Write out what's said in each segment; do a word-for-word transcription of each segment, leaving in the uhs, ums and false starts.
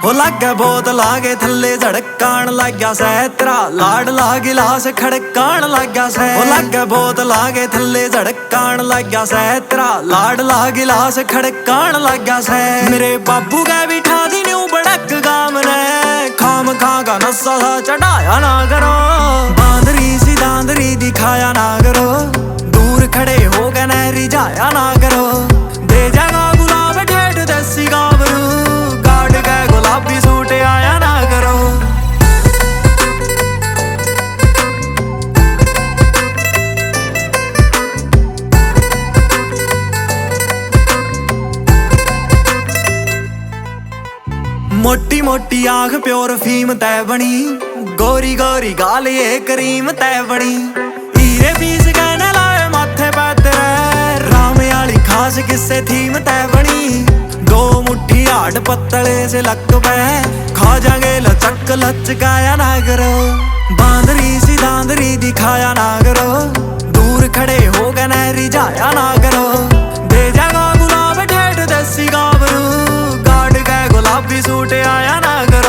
हो लगे बोतल आगे थल्ले झड़कान लग गया सै तेरा लाडला गिलास खड़कान लग गया सै। हो लगे बोतल आगे थल्ले झड़कान लग गया सै तेरा लाडला गिलास खड़कान लग गया सै। मेरे बाबू के बिठा दी न्यू बड़क गाम ने खाम खा का नशा सा चढ़ाया ना करो। बांदरी सी दांदरी दिखाया ना करो, दूर खड़े हो गए न रिझाया ना करो। दे जागा गुलाब ठेठ देसी गाभरू, गाड़ के गुलाबी सूट आया ना करो। मोटी मोटी आंख प्योर फीम तय बनी, गोरी गोरी गाल ये करीम तय बनी। हीरे पीस कहने लाए माथे पे तेरे, राम आली खास किस्से थीम तय बनी। दो मुट्ठी आड़ पत्तले से लक पे खा जाएंगे लचक लचकाया ना करो। बांदरी सी दांदरी दिखाया ना करो, दूर खड़े हो गए न रिझाया ना करो। दे जागा गुलाब ठेठ देसी गाभरू, गाड़ के गुलाबी सूट आया ना करो।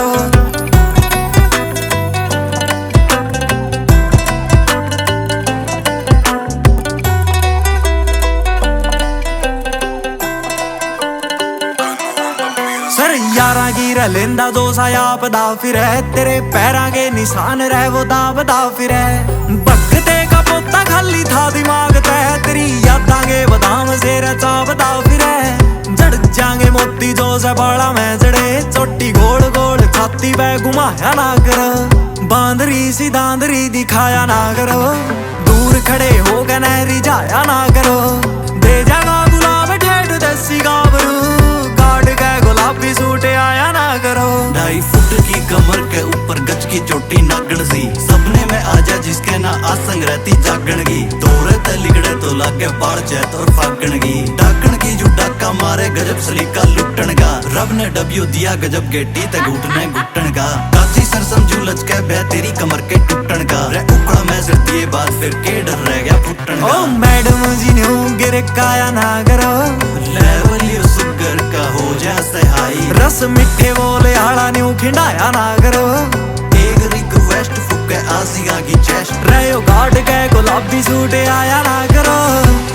सर यारा गिरा लेंदा दो साया पदा फिर तेरे पैरां के निशान रह वो दाब दा फिर। भगते का पोता खाली था दिमाग तय, तेरी यादां के बादाम से चापदा फिर। जड़ जाएंगे मोती जो से बाड़ा में जड़े, चोटी गोल गोल छाती पे घुमाया ना करो। बांदरी सी दांदरी दिखाया ना करो, दूर खड़े हो गए न रिझाया ना करो। दे जागा गुलाब ठेठ देसी गाभरू, गाड़ के गुलाबी सूट आया ना करो। ढाई फुट की कमर के ऊपर गच की चोटी नागण सी, सपने में आजा जिसके ना आसंग रहती जागण की। तोरे ते लिगड़े तो लागे बाढ़ चैत और फागण की। डाकण की जो डाका मारे गजब सलीका लुटन का, रब ने डब्यू दिया गजब गेटी ते घुटने घुटन का। काची सर समझू लच के बह तेरी कमर के टूटन का, रे उखड़ा मैं सिर दिए बात फिर के डर रह गया फुटन का। ओ मैडम जी न्यू गिर काया ना करो, लेवलियो सुगर का हो जा सहाई। रस मिठे बोले आला न्यू खिंडाया ना करो। एक रिक्वेस्ट फुके आसिया की चेस्ट, रहो गाड़ के गुलाबी सूट आया ना करो।